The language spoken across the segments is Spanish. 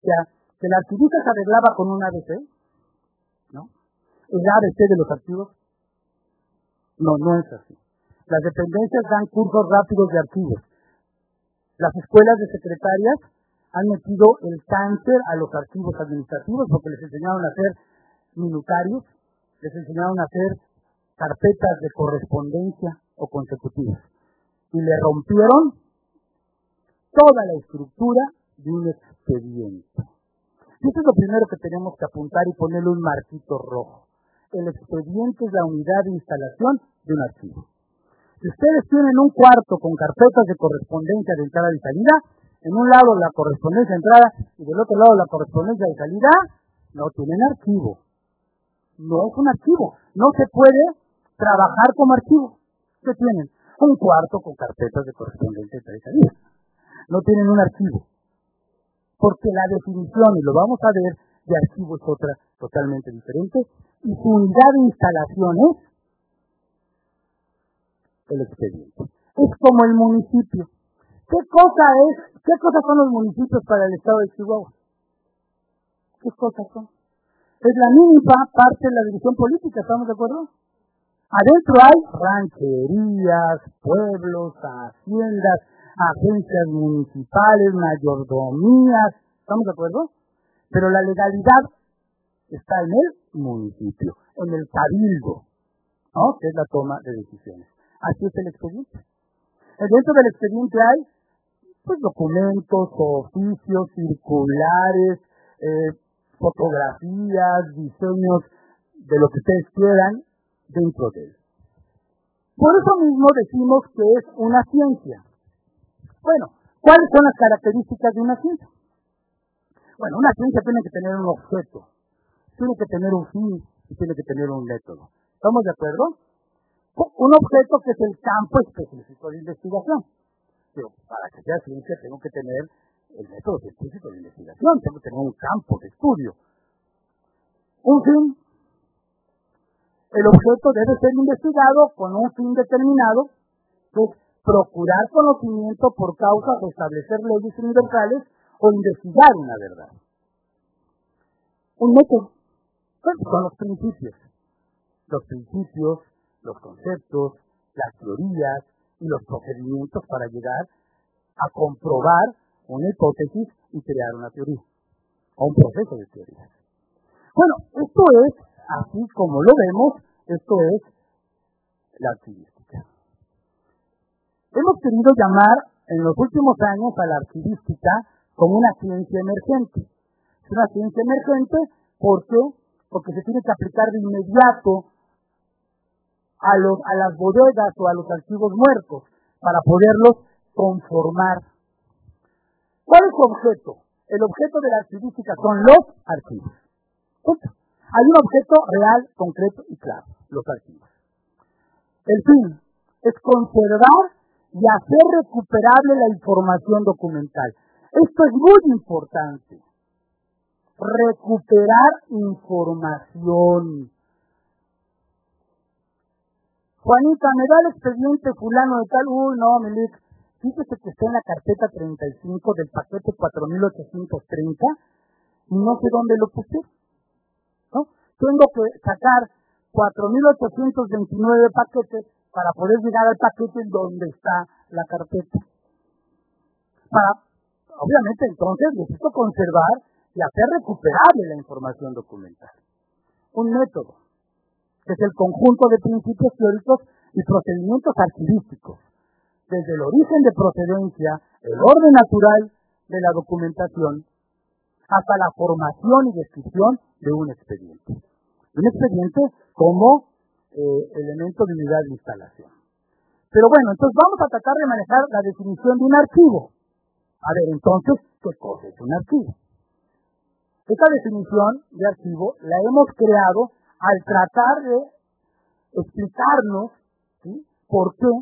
sea, que la archivista se arreglaba con un ABC, ¿no? El ABC de los archivos. No, no es así. Las dependencias dan cursos rápidos de archivos. Las escuelas de secretarias han metido el cáncer a los archivos administrativos porque les enseñaron a hacer minutarios, les enseñaron a hacer carpetas de correspondencia o consecutivas. Y le rompieron toda la estructura de un expediente. Y esto es lo primero que tenemos que apuntar y ponerle un marquito rojo. El expediente es la unidad de instalación de un archivo. Si ustedes tienen un cuarto con carpetas de correspondencia de entrada y salida, en un lado la correspondencia de entrada y del otro lado la correspondencia de salida, no tienen archivo. No es un archivo. No se puede trabajar como archivo. ¿Qué tienen? Un cuarto con carpetas de correspondencia de entrada y salida. No tienen un archivo. Porque la definición, y lo vamos a ver, de archivo es otra totalmente diferente, y su unidad de instalación es el expediente. Es como el municipio. ¿Qué cosas son los municipios para el estado de Chihuahua? ¿Qué cosas son? Es la mínima parte de la división política, ¿estamos de acuerdo? Adentro hay rancherías, pueblos, haciendas, agencias municipales, mayordomías, ¿estamos de acuerdo? Pero la legalidad está en el municipio, en el cabildo, ¿no? Que es la toma de decisiones. Así es el expediente. Dentro del expediente hay pues documentos, oficios, circulares, fotografías, diseños de lo que ustedes quieran dentro de él. Por eso mismo decimos que es una ciencia. Bueno, ¿cuáles son las características de una ciencia? Bueno, una ciencia tiene que tener un objeto, tiene que tener un fin y tiene que tener un método. ¿Estamos de acuerdo? Un objeto que es el campo específico de investigación. Pero para que sea ciencia tengo que tener el método científico de investigación, tengo que tener un campo de estudio. Un fin. El objeto debe ser investigado con un fin determinado, que es procurar conocimiento por causa de establecer leyes universales o investigar una verdad. Un método. Pues son los principios. Los principios, los conceptos, las teorías y los procedimientos para llegar a comprobar una hipótesis y crear una teoría, o un proceso de teoría. Bueno, esto es, así como lo vemos, esto es la archivística. Hemos querido llamar en los últimos años a la archivística como una ciencia emergente. Es una ciencia emergente, ¿por qué? Porque se tiene que aplicar de inmediato a las bodegas o a los archivos muertos para poderlos conformar. ¿Cuál es su objeto? El objeto de la archivística son los archivos. ¿Punto? Hay un objeto real, concreto y claro, los archivos. El fin es conservar y hacer recuperable la información documental. Esto es muy importante. Recuperar información. Juanita, ¿me da el expediente fulano de tal? Uy, no, Milik. Fíjese que está en la carpeta 35 del paquete 4830 y no sé dónde lo puse, ¿no? Tengo que sacar 4829 paquetes para poder llegar al paquete en donde está la carpeta. Obviamente, entonces, necesito conservar y hacer recuperable la información documental. Un método, que es el conjunto de principios teóricos y procedimientos archivísticos, desde el origen de procedencia, el orden natural de la documentación, hasta la formación y descripción de un expediente. Un expediente como elemento de unidad de instalación. Pero bueno, entonces vamos a tratar de manejar la definición de un archivo. A ver, entonces, ¿qué cosa es un archivo? Esta definición de archivo la hemos creado al tratar de explicarnos, ¿sí?, por qué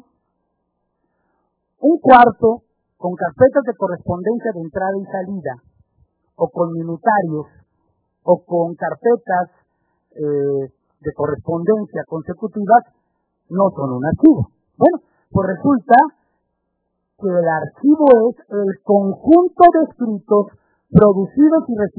un cuarto con carpetas de correspondencia de entrada y salida, o con minutarios, o con carpetas de correspondencia consecutivas, no son un archivo. Bueno, pues resulta que el archivo es el conjunto de escritos producidos y recibidos